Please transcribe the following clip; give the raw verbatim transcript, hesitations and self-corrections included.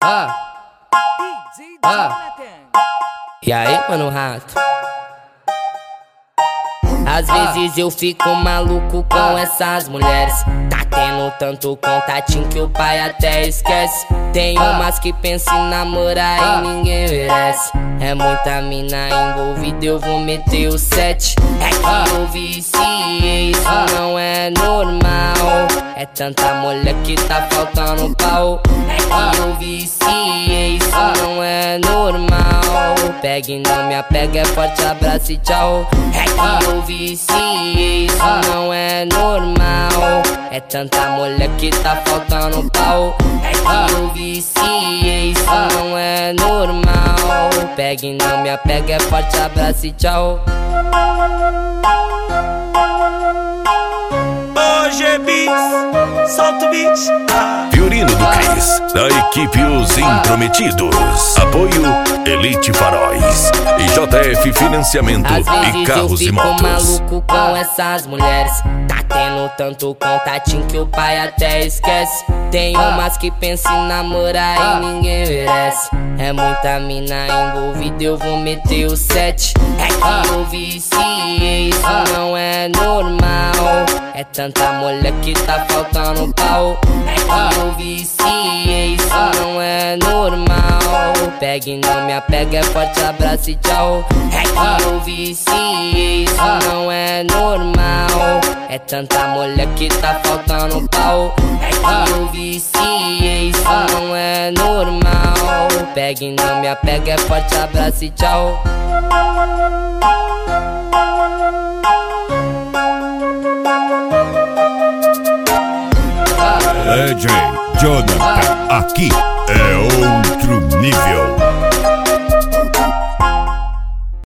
Ah, ah. E aí, mano, rato? Às vezes eu fico maluco com essas mulheres. Tá tendo tanto contatinho que o pai até esquece. Tem umas que pensam em namorar e ninguém merece. É muita mina envolvida, eu vou meter o sete. É que eu viciei, isso não é normal. É tanta mulher que tá faltando pau. É que eu viciei, isso não é normal. Pega e não me apega, é forte abraço e tchau. É que eu viciei, isso não é normal. É tanta mulher que tá faltando pau. É que eu viciei, isso não é normal. Pega e não me apega, é forte abraço e tchau. Hoje é bis, solta o beat. Fiorino do Cris, da equipe Os Intrometidos. Apoio Elite Faróis e J F Financiamento e Carros e Motos. Às vezes eu fico maluco com essas mulheres. Tá tendo tanto contatinho que o pai até esquece. Tem umas que pensam em namorar e ninguém merece. É muita mina envolvida, eu vou meter o sete. É que eu viciei, isso não é normal. É tanta mulher que tá faltando pau. É que eu viciei, isso não é normal. Pega e não me apega, é forte abraço e tchau. É que eu viciei, isso não é normal. É tanta mulher que tá faltando pau. É que eu viciei, isso não é normal. Pega e não me apega, é forte abraço e tchau. D J Jonathan, aqui é o